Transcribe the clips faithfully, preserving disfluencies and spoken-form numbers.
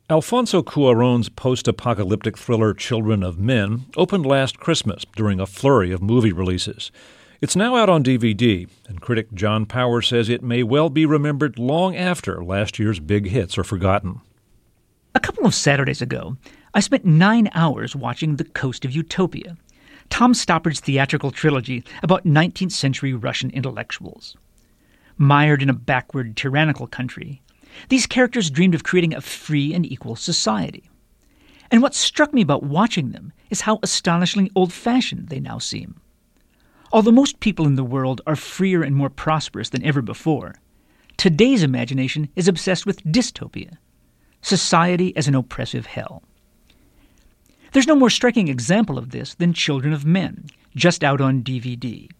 Alfonso Cuarón's post-apocalyptic thriller Children of Men opened last Christmas during a flurry of movie releases. It's now out on D V D, and critic John Power says it may well be remembered long after last year's big hits are forgotten. A couple of Saturdays ago, I spent nine hours watching The Coast of Utopia, Tom Stoppard's theatrical trilogy about nineteenth century Russian intellectuals. Mired in a backward, tyrannical country, these characters dreamed of creating a free and equal society. And what struck me about watching them is how astonishingly old-fashioned they now seem. Although most people in the world are freer and more prosperous than ever before, today's imagination is obsessed with dystopia, society as an oppressive hell. There's no more striking example of this than Children of Men, just out on D V D.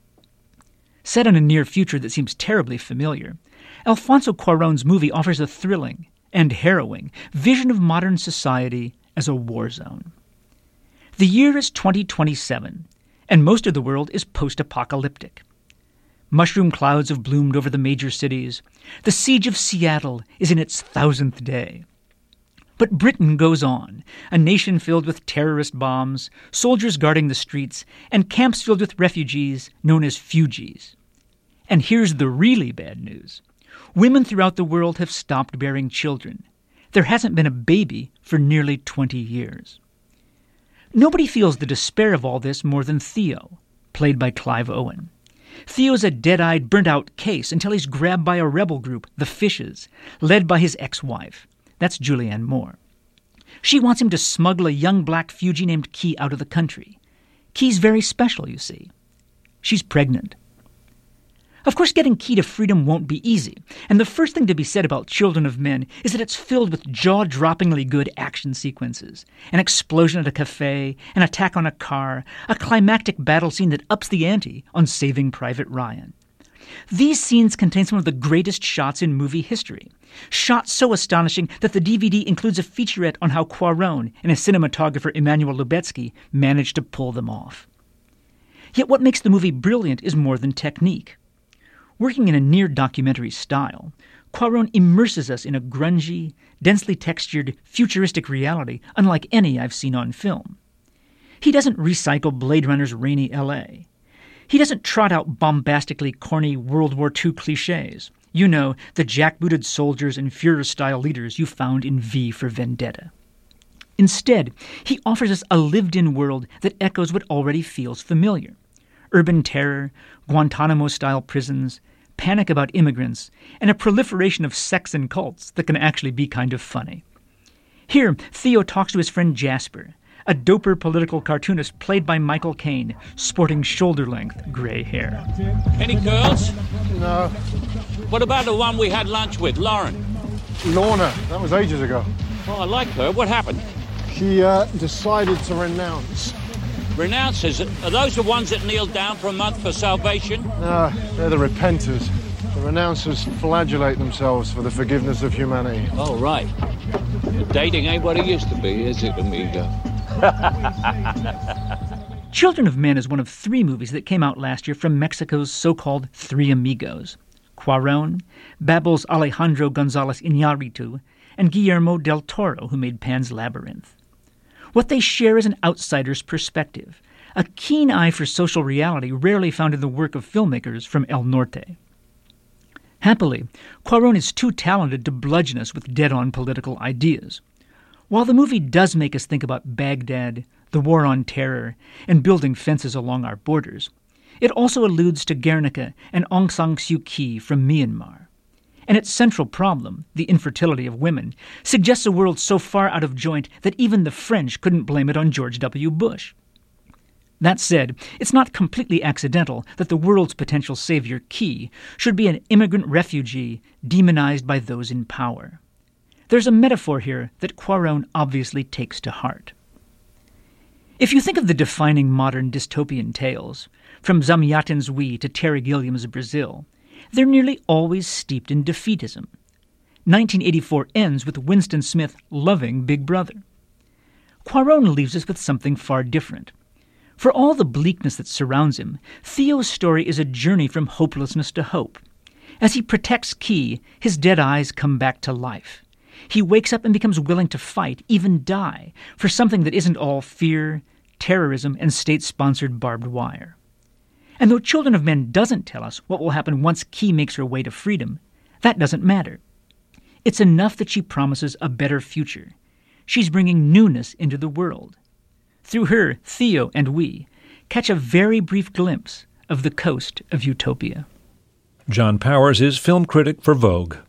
Set in a near future that seems terribly familiar, Alfonso Cuarón's movie offers a thrilling and harrowing vision of modern society as a war zone. The year is twenty twenty-seven, and most of the world is post-apocalyptic. Mushroom clouds have bloomed over the major cities. The siege of Seattle is in its thousandth day. But Britain goes on, a nation filled with terrorist bombs, soldiers guarding the streets, and camps filled with refugees known as fugees. And here's the really bad news. Women throughout the world have stopped bearing children. There hasn't been a baby for nearly twenty years. Nobody feels the despair of all this more than Theo, played by Clive Owen. Theo's a dead-eyed, burnt-out case until he's grabbed by a rebel group, the Fishes, led by his ex-wife. That's Julianne Moore. She wants him to smuggle a young black fugee named Key out of the country. Key's very special, you see. She's pregnant. Of course, getting Key to freedom won't be easy, and the first thing to be said about Children of Men is that it's filled with jaw-droppingly good action sequences, an explosion at a cafe, an attack on a car, a climactic battle scene that ups the ante on Saving Private Ryan. These scenes contain some of the greatest shots in movie history, shots so astonishing that the D V D includes a featurette on how Cuarón and his cinematographer Emmanuel Lubezki managed to pull them off. Yet what makes the movie brilliant is more than technique. Working in a near-documentary style, Cuarón immerses us in a grungy, densely textured, futuristic reality unlike any I've seen on film. He doesn't recycle Blade Runner's rainy L A. He doesn't trot out bombastically corny World War Two cliches. You know, the jackbooted soldiers and Führer-style leaders you found in V for Vendetta. Instead, he offers us a lived-in world that echoes what already feels familiar. Urban terror, Guantanamo-style prisons, panic about immigrants, and a proliferation of sects and cults that can actually be kind of funny. Here, Theo talks to his friend Jasper, a doper political cartoonist played by Michael Caine, sporting shoulder-length gray hair. Any girls? No. What about the one we had lunch with, Lauren? Lorna, that was ages ago. Oh, I like her. What happened? She uh, decided to renounce. Renounces? Are those the ones that kneel down for a month for salvation? No, they're the repenters. The renouncers flagellate themselves for the forgiveness of humanity. Oh, right. Dating ain't what it used to be, is it, amigo? Children of Men is one of three movies that came out last year from Mexico's so-called Three Amigos: Cuarón, Babel's Alejandro González Iñárritu, and Guillermo del Toro, who made Pan's Labyrinth. What they share is an outsider's perspective, a keen eye for social reality rarely found in the work of filmmakers from El Norte. Happily, Cuarón is too talented to bludgeon us with dead-on political ideas. While the movie does make us think about Baghdad, the war on terror, and building fences along our borders, it also alludes to Guernica and Aung San Suu Kyi from Myanmar. And its central problem, the infertility of women, suggests a world so far out of joint that even the French couldn't blame it on George W. Bush. That said, it's not completely accidental that the world's potential savior, Key, should be an immigrant refugee demonized by those in power. There's a metaphor here that Cuarón obviously takes to heart. If you think of the defining modern dystopian tales, from Zamyatin's We to Terry Gilliam's Brazil, they're nearly always steeped in defeatism. nineteen eighty-four ends with Winston Smith loving Big Brother. Cuarón leaves us with something far different. For all the bleakness that surrounds him, Theo's story is a journey from hopelessness to hope. As he protects Key, his dead eyes come back to life. He wakes up and becomes willing to fight, even die, for something that isn't all fear, terrorism, and state-sponsored barbed wire. And though Children of Men doesn't tell us what will happen once Key makes her way to freedom, that doesn't matter. It's enough that she promises a better future. She's bringing newness into the world. Through her, Theo and we catch a very brief glimpse of the coast of utopia. John Powers is film critic for Vogue.